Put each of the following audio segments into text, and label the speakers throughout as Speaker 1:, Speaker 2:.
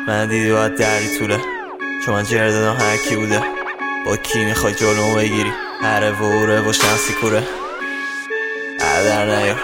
Speaker 1: من دیدی باید دری طوله، چون من جر دادم هر کی بوده. با کی میخوای جلومو بگیری؟ هره و اوره و شمسی کوره. عدر نیار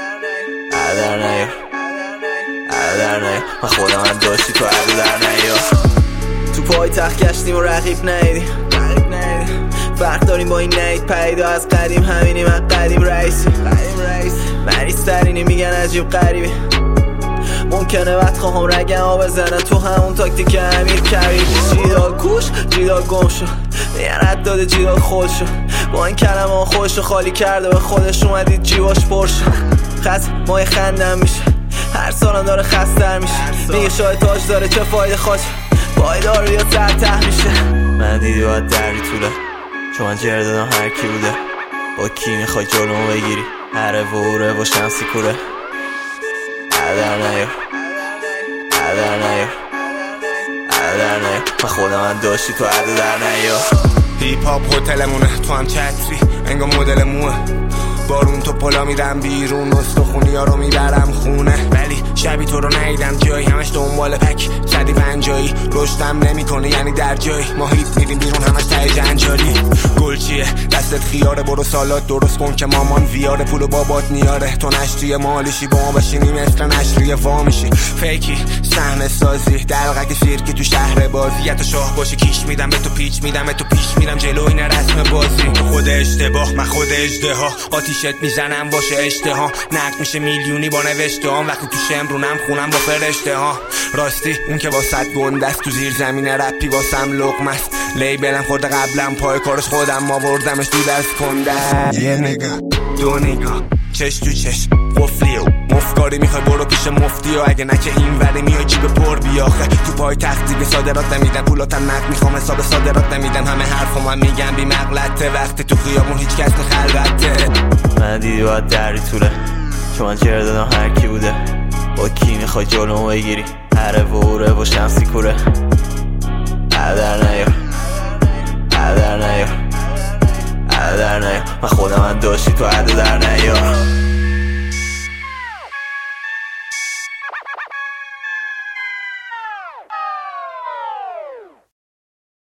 Speaker 1: من خودم هم داشتی تو عدو در نیار. تو پای تخت گشتیم و رقیب نیدیم، فرق داریم با این نید پیدا از قدیم. همینی من قدیم رئیسی، مریض ترینی میگن عجیب غریبی. ممکنه بد خواهم رگم ها بزنن تو همون تاکتیک امیر کبیر. جیدال کوش جیدال گم شد، میگن رد داده جیدال خود شد. با این کلمه ها خودشو خالی کرده به خودش، اومدید جیباش پر شد. خط مای خندم میشه، هر سالم داره خستر میشه. میگه شاید تاج داره چه فایده خواست، پایدار یا ته میشه. من دیدی باید دری طوله، چون من جر دادم هر کی بوده. با کی میخوای جلومو بگیری؟ هره و اوره و شمسی کوره. عدر نیار من خودم هم داشتی تو عدو در نیار.
Speaker 2: هیپ هاپ هتلمونه، تو هم چتری انگا مدل موه. بارون تو پلا میرم بیرون، استخونی ها رو میبرم خونه. ولی شبی تو رو نیدم جایی، همش دنبال پک 150 رشدم نمیکنه یعنی در جایی. ما هیپ میریم بیرون همش ته جنجالی. گل چیه دستت خیاره، برو سالات درست کن که مامان ویاره. پول بابات نیاره، تو نشتی مالشی با ما بشینی مثل نشریه وامیشی. فیکی صحنه سازی دلقک سیرکی تو شهر بازی. تو شاه باشی کیش میدم به تو پیچ میدم به تو پیش میرم جلو این رسم بازی. تو خود اشتباه من خود اژدها، آتیشت میزنم باشه اشتها. نقد میشه میلیونی با نوشته هم، وقتی تو شمرونم خونم با فرشته ها. راستی اون که واسط گندست، تو زیر زمین رپی واسم لقمست. لیبلم خورده قبلم پای کارش خودم آوردمش تو دست کنده. یه نگاه دو نگاه چش تو چش قفلی و مفکاری میخوای برو پیش مفتی. و اگه نکه این ولی میای جیب پر بیاخه. تو پای تختی به صادرات نمیدن، پولاتم نقد میخوام حساب صادرات نمیدن. همه حرفو من میگم بی مغلطه، وقتی تو خیابون هیچ کس نخلوته.
Speaker 1: من دیدی باید دری طوله، چون من جر دادم هر کی بوده. با کی میخوای جلومو بگیری؟ هره و اوره و شمسی کوره. عدر نیار من خودم هم داشتی تو عدو در نیار.